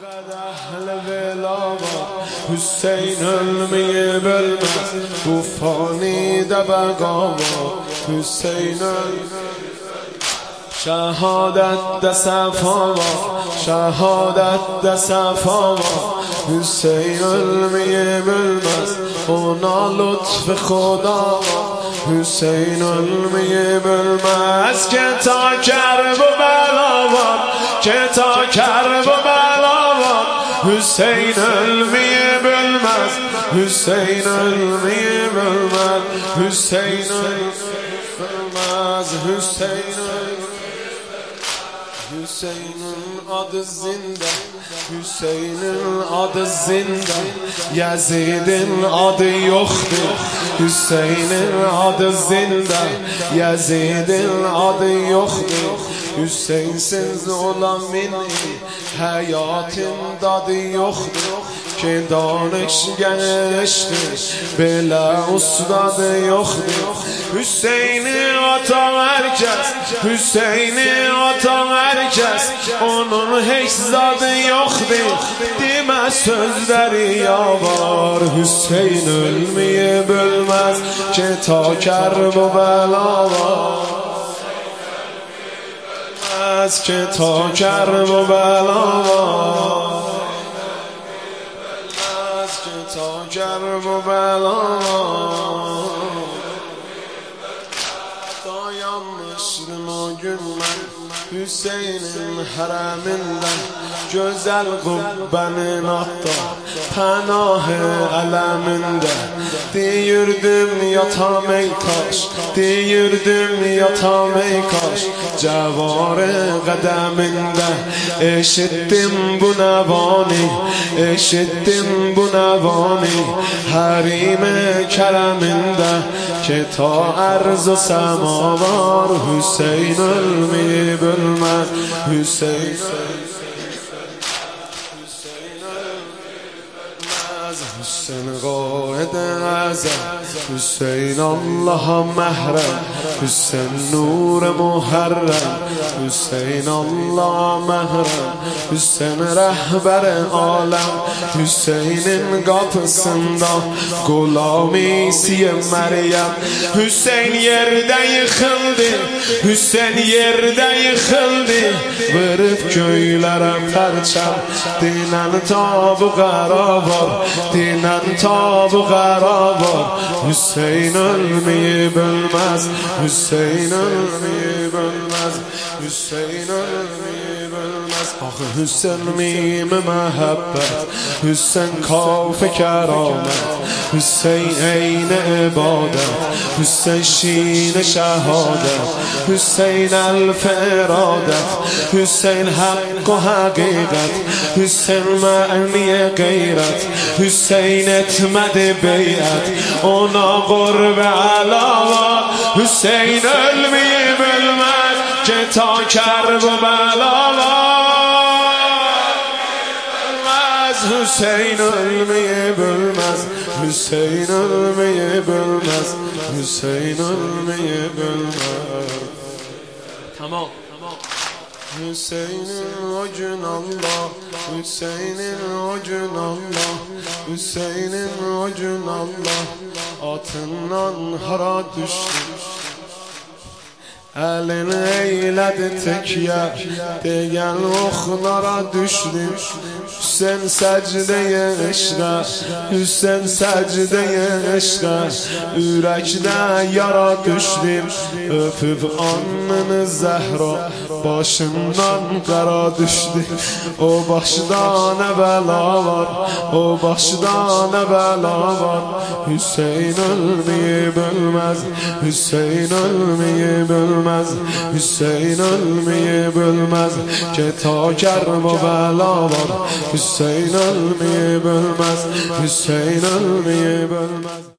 فقط اهل ولاوا حسین علمی بلمز بوفانی دبقاوا حسین شهادت دصفاوا شهادت دصفاوا حسین علمی بلمز اونا لطف خدا حسین علمی بلمز که تا کرب و بلاوان که تا کرب و بلاوان حسین علمی بلمز حسین علمی بلمز حسین بلمز حسین آد زنده حسین آد زنده یزید آد یخته حسین آد زنده یزید آد یخته حسین سنز علامین حیات داد یخته که دانش گشته بلا استاد یخته حسین آتا مرکز حسین آتا مرکز onun هیچزاد یخته دیم söz دریاوار حسین علمی بلمز که تا کرب و بلاوار که تا کرب و بلاوار که تا کرب و بلاوار دایم مشرم و گلمن Hüseyin'in haraminden güzel kubbenin hatta pənahı aləmində deyirdim yatam ey kaş deyirdim yatam ey kaş cəvarı qədəmində eşitdim bu nəvani eşitdim bu nəvani harim-i kərəmində ki ta ərz و səmavar Hüseyn ölmi bölmez Hüseyn Hüseyin قائد اعظم حسین الله محرم حسین نور محرم حسین الله محرم حسین rəhbər aləm Hüseynin qapısında Qulamisi Məryəm Hüseyn yerdə yıxıldı Hüseyn yerdə yıxıldı Vırıb göylərə pərçəm dinən tabu qəravar dinən tabu qəravar Hüseyn ölmeyi bilmez Hüseyn ölmeyi bilmez Hüseyn ölmeyi bilmez Axı Hüseyn mimi məhəbbət Hüseyn kaf kəramət Hüseyn eyni ibadət Hüseyn şin şəhadət Hüseyn əlf iradət Hüseyn haqq و həqiqət Hüseyn məni qeyrət Hüseyn etmədi beyət Ona qurb əlava Hüseyn ölmeyi bilməz Ki ta kərb و bəlava Hüseyn ölmeyi bilməz Hüseyn ölmeyi bilməz Hüseyn ölmeyi bilməz Tamam Hüseyin'in o gün Allah Hüseyin'in o gün Allah Hüseyin'in o gün Allah Atından hara düştü Əlini eylədi təkyə Deyən oxlara düşdü Hüseyn səcdəyə eşqə Hüseyn səcdəyə eşqə Ürəkdə yara düşdü Öpüb annını Zəhra Başından qara düşdü O başda nə bəla var O başda nə bəla var Hüseyn ölmeyi bilməz Hüseyn ölmeyi bilməz Hüseyn ölmeyi bilməz Ki ta kərb و bəla var Hüseyn ölmeyi bilməz Hüseyn ölmeyi bilməz